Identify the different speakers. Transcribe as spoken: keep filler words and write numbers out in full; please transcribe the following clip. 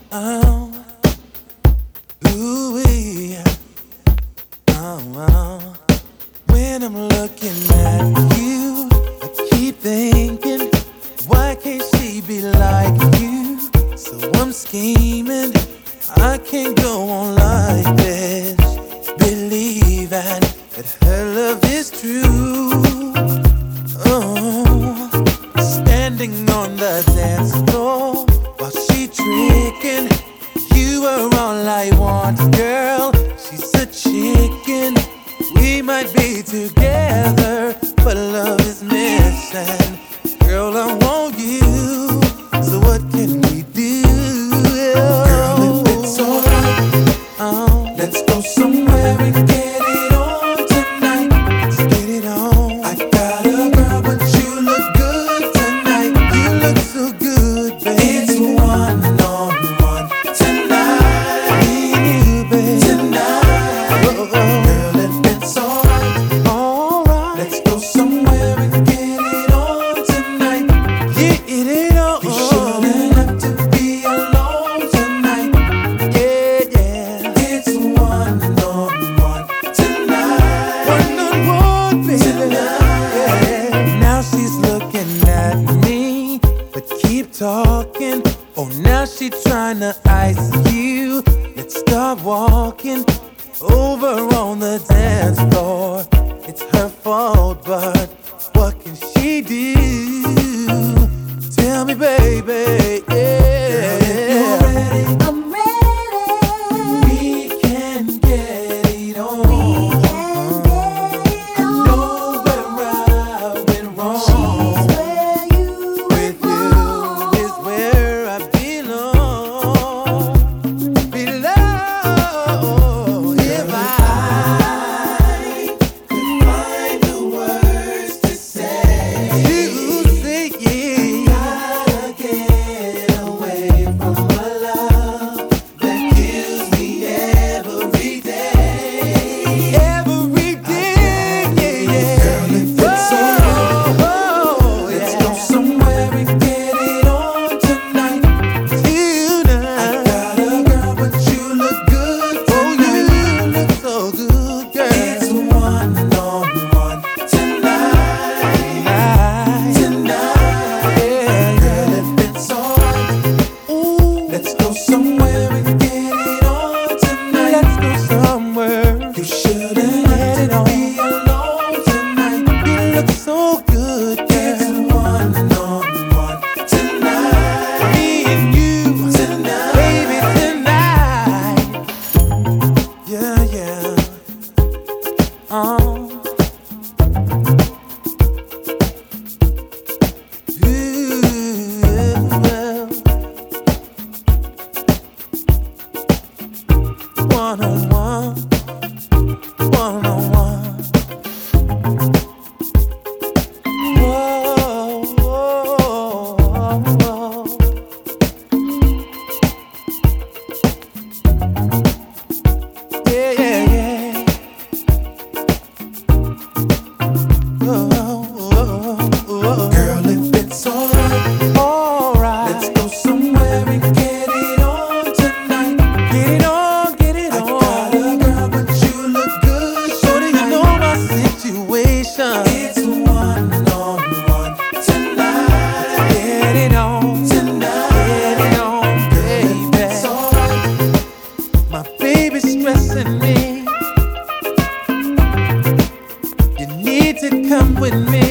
Speaker 1: Oh, ooh-wee. Oh, oh. When I'm looking at you, I keep thinking, why can't she be like you? So I'm scheming, I can't go on like this, believing that her love is true. Oh, standing on the dance floor while she tricking, you are all I want, girl. She's a chicken. We might be together, but love is missing. Girl, I want you, so what can we do? Girl, if it's alright, oh, let's go somewhere and get it on tonight. Let's get it on. I got a girl, but you look good tonight. You look so good, baby. It's one on one tonight. Me and you, baby. Tonight. Oh, oh. Girl, if it's alright, alright, let's go somewhere and get it on tonight. Get it on. You shouldn't have to be alone tonight. Yeah, yeah. It's one on one tonight. One on one, baby. Tonight. Yeah. Now she's looking at me, but keep talking. Oh, now she tryna ice you. Let's start walking over on the dance floor. It's her fault, but what can she do? Tell me, baby, yeah. Girl, if you're ready,
Speaker 2: I'm ready.
Speaker 1: we can get it on.
Speaker 2: We can get it
Speaker 1: I
Speaker 2: on.
Speaker 1: know where I went wrong.
Speaker 2: She's where you
Speaker 1: With
Speaker 2: belong.
Speaker 1: you is where I belong. Below, if I could find the words to say, you say yeah. Gotta get away from a love that kills me every day. Every day, yeah, yeah. Girl, if it's alright, oh, let's go somewhere and get it on tonight. Tonight. I got a girl, but you look good tonight. Oh, you look so good, girl. It's one on one tonight. Tonight. Yeah, girl, if it's alright, ooh, let's go somewhere and get it on tonight. Let's go somewhere. You shouldn't have to be alone tonight. You look so good, girl. It's one on one tonight. Me and you tonight, baby, tonight. Yeah, yeah. Oh. Ooh, well. One on one, one on one. Whoa, whoa, whoa. Yeah, yeah, yeah. Whoa, whoa, whoa. Girl, if it's alright, alright, let's go somewhere and get it on tonight. Get it on, get it on. I got a girl, but you look good. Shorty, you know my situation. It's one on one tonight. Get it on tonight. Get it on, baby. It's alright. My baby's stressing me. You need to come with me.